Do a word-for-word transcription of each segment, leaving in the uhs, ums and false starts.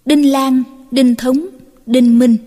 Đinh Lan, Đinh Thống, Đinh Minh.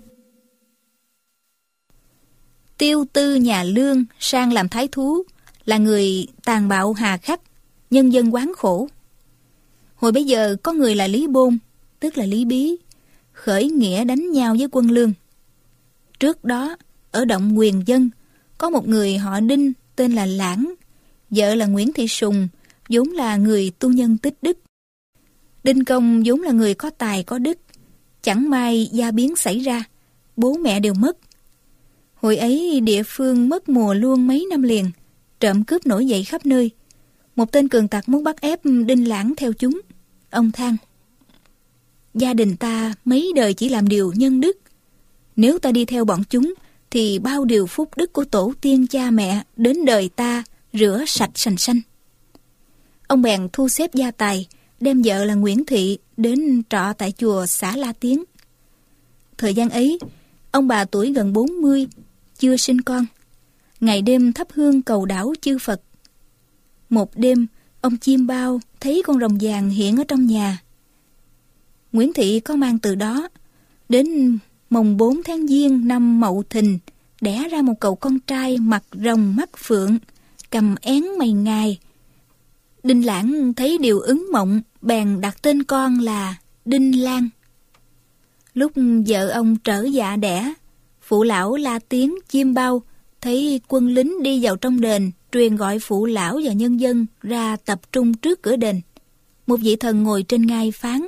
Tiêu Tư nhà Lương sang làm thái thú, là người tàn bạo hà khắc, nhân dân quán khổ. Hồi bấy giờ có người là Lý Bôn, tức là Lý Bí, khởi nghĩa đánh nhau với quân Lương. Trước đó, ở động Quyền Dân, có một người họ Đinh tên là Lãng, vợ là Nguyễn Thị Sùng, vốn là người tu nhân tích đức. Đinh Công vốn là người có tài có đức, chẳng may gia biến xảy ra, bố mẹ đều mất. Hồi ấy địa phương mất mùa luôn mấy năm liền, trộm cướp nổi dậy khắp nơi. Một tên cường tặc muốn bắt ép Đinh Lãng theo chúng. Ông than: gia đình ta mấy đời chỉ làm điều nhân đức, nếu ta đi theo bọn chúng thì bao điều phúc đức của tổ tiên cha mẹ đến đời ta rửa sạch sành xanh. Ông bèn thu xếp gia tài, đem vợ là Nguyễn Thị đến trọ tại chùa xã La Tiến. Thời gian ấy, ông bà tuổi gần bốn mươi, chưa sinh con, ngày đêm thắp hương cầu đảo chư Phật. Một đêm, ông chiêm bao thấy con rồng vàng hiện ở trong nhà. Nguyễn Thị có mang từ đó, đến mồng bốn tháng Giêng năm Mậu Thìn, đẻ ra một cậu con trai mặt rồng mắt phượng, cầm én mày ngài. Đinh Lãng thấy điều ứng mộng, bèn đặt tên con là Đinh Lan. Lúc vợ ông trở dạ đẻ, phụ lão La Tiến chiêm bao thấy quân lính đi vào trong đền, truyền gọi phụ lão và nhân dân ra tập trung trước cửa đền. Một vị thần ngồi trên ngai phán: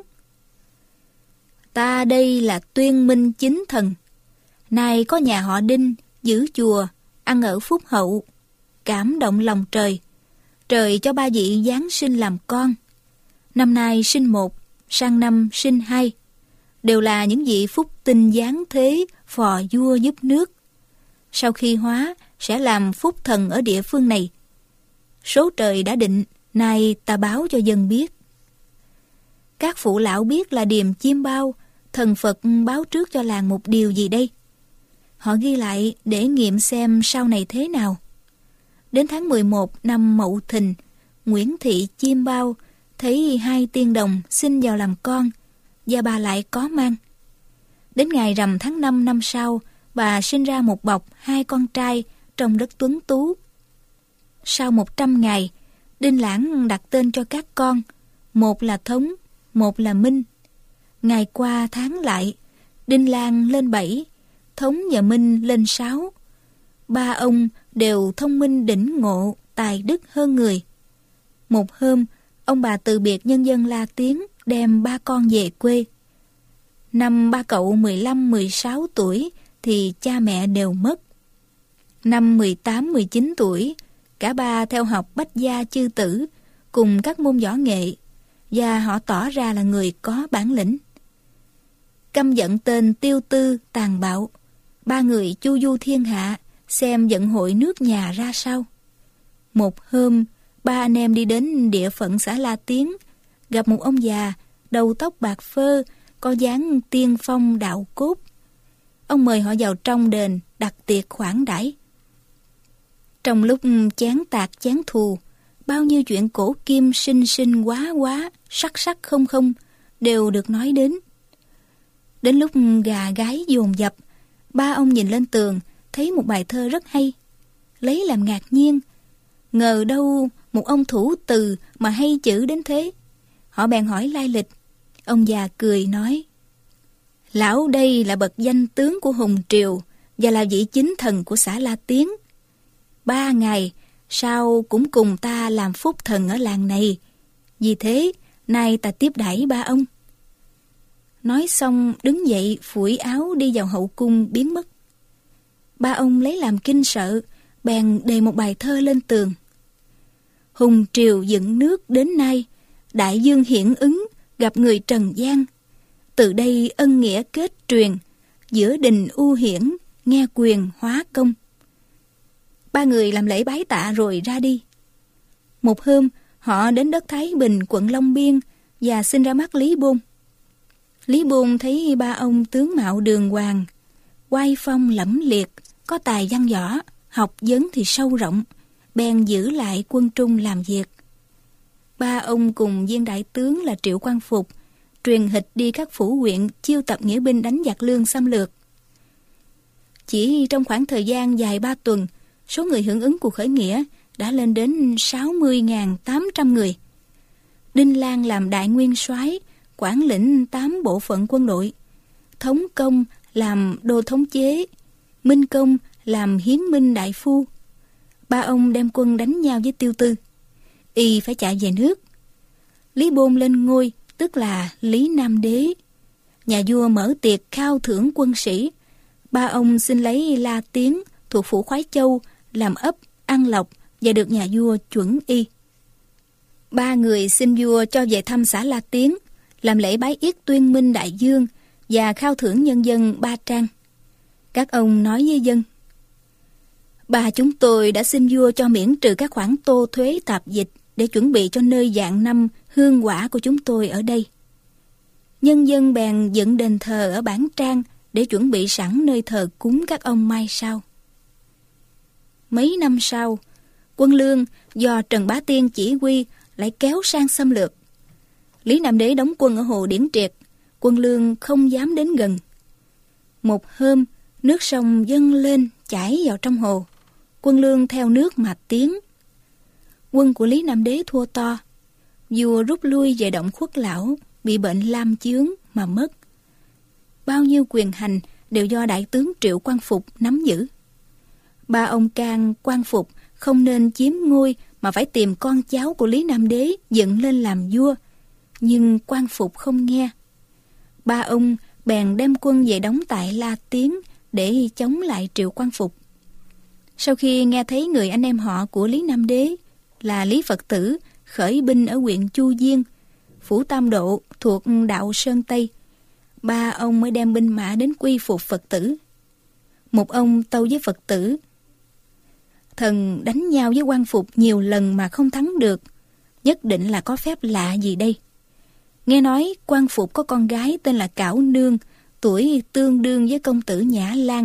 ta đây là Tuyên Minh Chính Thần, nay có nhà họ Đinh giữ chùa, ăn ở phúc hậu, cảm động lòng trời. Trời cho ba vị giáng sinh làm con, năm nay sinh một, sang năm sinh hai, đều là những vị phúc tinh giáng thế, phò vua giúp nước. Sau khi hóa sẽ làm phúc thần ở địa phương này. Số trời đã định, nay ta báo cho dân biết. Các phụ lão biết là điềm chiêm bao, thần Phật báo trước cho làng một điều gì đây? Họ ghi lại để nghiệm xem sau này thế nào. Đến tháng mười một năm Mậu Thìn, Nguyễn Thị chiêm bao thấy hai tiên đồng sinh vào làm con, và bà lại có mang. Đến ngày rằm tháng năm năm sau, bà sinh ra một bọc hai con trai trông rất tuấn tú. Sau một trăm ngày, Đinh Lãng đặt tên cho các con, một là Thống, một là Minh. Ngày qua tháng lại, Đinh Lan lên bảy, Thống và Minh lên sáu. Ba ông đều thông minh đỉnh ngộ, tài đức hơn người. Một hôm, ông bà từ biệt nhân dân La Tiến, đem ba con về quê. Năm ba cậu mười lăm mười sáu tuổi thì cha mẹ đều mất. Năm mười tám mười chín tuổi, cả ba theo học Bách Gia Chư Tử cùng các môn võ nghệ, và họ tỏ ra là người có bản lĩnh. Căm giận tên Tiêu Tư tàn bạo, ba người chu du thiên hạ, xem vận hội nước nhà ra sao. Một hôm, ba anh em đi đến địa phận xã La Tiến, gặp một ông già, đầu tóc bạc phơ, có dáng tiên phong đạo cốt. Ông mời họ vào trong đền, đặt tiệc khoản đãi. Trong lúc chán tạc chán thù, bao nhiêu chuyện cổ kim sinh sinh quá quá, sắc sắc không không, đều được nói đến. Đến lúc gà gái dồn dập, ba ông nhìn lên tường, thấy một bài thơ rất hay, lấy làm ngạc nhiên. Ngờ đâu một ông thủ từ mà hay chữ đến thế. Họ bèn hỏi lai lịch. Ông già cười nói: lão đây là bậc danh tướng của Hùng Triều, và là vị chính thần của xã La Tiến. Ba ngày sau cũng cùng ta làm phúc thần ở làng này, vì thế nay ta tiếp đãi ba ông. Nói xong đứng dậy phủi áo đi vào hậu cung biến mất. Ba ông lấy làm kinh sợ, bèn đề một bài thơ lên tường: Hùng Triều dựng nước đến nay, đại dương hiển ứng gặp người trần gian. Từ đây ân nghĩa kết truyền, giữa đình u hiển nghe quyền hóa công. Ba người làm lễ bái tạ rồi ra đi. Một hôm, họ đến đất Thái Bình, quận Long Biên, và xin ra mắt Lý Bôn. Lý Bôn thấy ba ông tướng mạo đường hoàng, oai phong lẫm liệt, có tài văn võ, học vấn thì sâu rộng, bèn giữ lại quân trung làm việc. Ba ông cùng viên đại tướng là Triệu Quang Phục truyền hịch đi các phủ huyện chiêu tập nghĩa binh đánh giặc Lương xâm lược. Chỉ trong khoảng thời gian dài ba tuần, số người hưởng ứng cuộc khởi nghĩa đã lên đến sáu mươi nghìn tám trăm người. Đinh Lan làm đại nguyên soái, quản lĩnh tám bộ phận quân đội. Thống Công làm đô thống chế, Minh Công làm hiến minh đại phu. Ba ông đem quân đánh nhau với Tiêu Tư. Y phải chạy về nước. Lý Bôn lên ngôi, tức là Lý Nam Đế. Nhà vua mở tiệc khao thưởng quân sĩ. Ba ông xin lấy La Tiến thuộc phủ Khoái Châu làm ấp An Lộc và được nhà vua chuẩn y. Ba người xin vua cho về thăm xã La Tiến, làm lễ bái yết tuyên minh đại dương và khao thưởng nhân dân Ba Trang. Các ông nói với dân: Ba chúng tôi đã xin vua cho miễn trừ các khoản tô thuế tạp dịch để chuẩn bị cho nơi vạn năm hương quả của chúng tôi ở đây. Nhân dân bèn dựng đền thờ ở Bản Trang để chuẩn bị sẵn nơi thờ cúng các ông mai sau. Mấy năm sau, quân Lương do Trần Bá Tiên chỉ huy lại kéo sang xâm lược. Lý Nam Đế đóng quân ở hồ Điển Triệt, quân Lương không dám đến gần. Một hôm, nước sông dâng lên chảy vào trong hồ. Quân Lương theo nước mà tiến. Quân của Lý Nam Đế thua to. Vua rút lui về động Khuất Lão, bị bệnh lam chướng mà mất. Bao nhiêu quyền hành đều do đại tướng Triệu Quang Phục nắm giữ. Ba ông can Quang Phục không nên chiếm ngôi mà phải tìm con cháu của Lý Nam Đế dựng lên làm vua. Nhưng Quang Phục không nghe. Ba ông bèn đem quân về đóng tại La Tiến để chống lại Triệu Quang Phục. Sau khi nghe thấy người anh em họ của Lý Nam Đế là Lý Phật Tử khởi binh ở huyện Chu Diên, phủ Tam Độ thuộc đạo Sơn Tây, ba ông mới đem binh mã đến quy phục Phật Tử. Một ông tâu với Phật Tử: Thần đánh nhau với Quang Phục nhiều lần mà không thắng được, nhất định là có phép lạ gì đây. Nghe nói Quang Phục có con gái tên là Cảo Nương, tuổi tương đương với công tử Nhã Lan.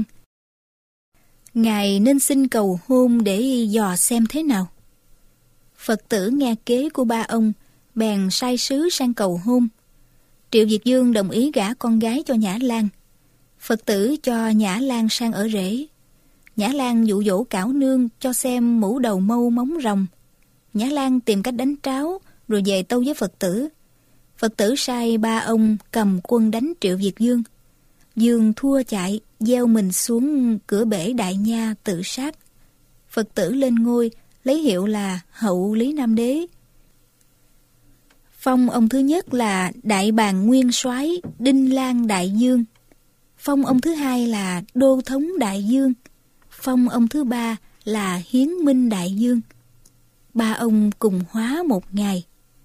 Ngài nên xin cầu hôn để dò xem thế nào. Phật Tử nghe kế của ba ông, bèn sai sứ sang cầu hôn. Triệu Việt Dương đồng ý gả con gái cho Nhã Lan. Phật Tử cho Nhã Lan sang ở rể. Nhã Lan dụ dỗ Cảo Nương cho xem mũ đầu mâu móng rồng. Nhã Lan tìm cách đánh tráo rồi về tâu với Phật Tử. Phật Tử sai ba ông cầm quân đánh Triệu Việt Dương. Dương thua chạy, gieo mình xuống cửa bể Đại Nha tự sát. Phật Tử lên ngôi, lấy hiệu là Hậu Lý Nam Đế. Phong ông thứ nhất là Đại Bàng Nguyên Soái Đinh Lan Đại Dương. Phong ông thứ hai là Đô Thống Đại Dương. Phong ông thứ ba là Hiến Minh Đại Dương. Ba ông cùng hóa một ngày.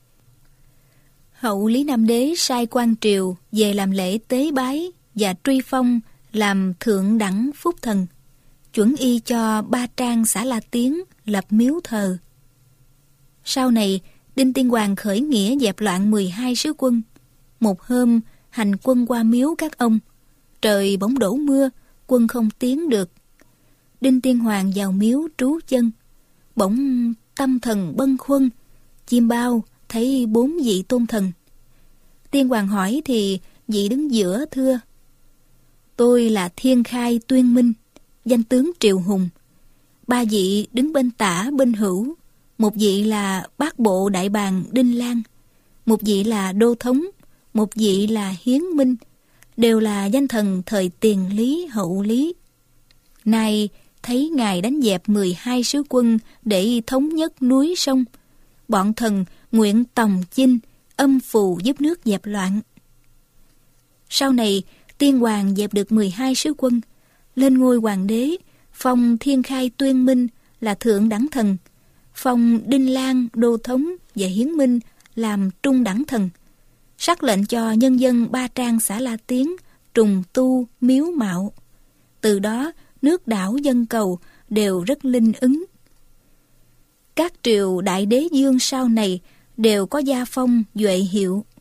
Hậu Lý Nam Đế sai quan triều về làm lễ tế bái và truy phong làm thượng đẳng phúc thần, chuẩn y cho Ba Trang xã La Tiến lập miếu thờ. Sau này, Đinh Tiên Hoàng khởi nghĩa dẹp loạn mười hai sứ quân. Một hôm, hành quân qua miếu các ông. Trời bỗng đổ mưa, quân không tiến được. Đinh Tiên Hoàng vào miếu trú chân. Bỗng tâm thần bâng khuâng, chim bao thấy bốn vị tôn thần. Tiên Hoàng hỏi thì vị đứng giữa thưa: Tôi là Thiên Khai Tuyên Minh, danh tướng Triệu Hùng. Ba vị đứng bên tả bên hữu. Một vị là Bát Bộ Đại Bàng Đinh Lan, một vị là Đô Thống, một vị là Hiến Minh, đều là danh thần thời Tiền Lý Hậu Lý. Nay thấy ngài đánh dẹp mười hai sứ quân để thống nhất núi sông, bọn thần nguyện tòng chinh âm phù giúp nước dẹp loạn. Sau này Tiên Hoàng dẹp được mười hai sứ quân, lên ngôi hoàng đế, phong Thiên Khai Tuyên Minh là thượng đẳng thần, phong Đinh Lan Đô Thống và Hiến Minh làm trung đẳng thần, sắc lệnh cho nhân dân Ba Trang xã La Tiến trùng tu miếu mạo. Từ đó nước đảo dân cầu đều rất linh ứng. Các triều đại đế dương sau này đều có gia phong duệ hiệu.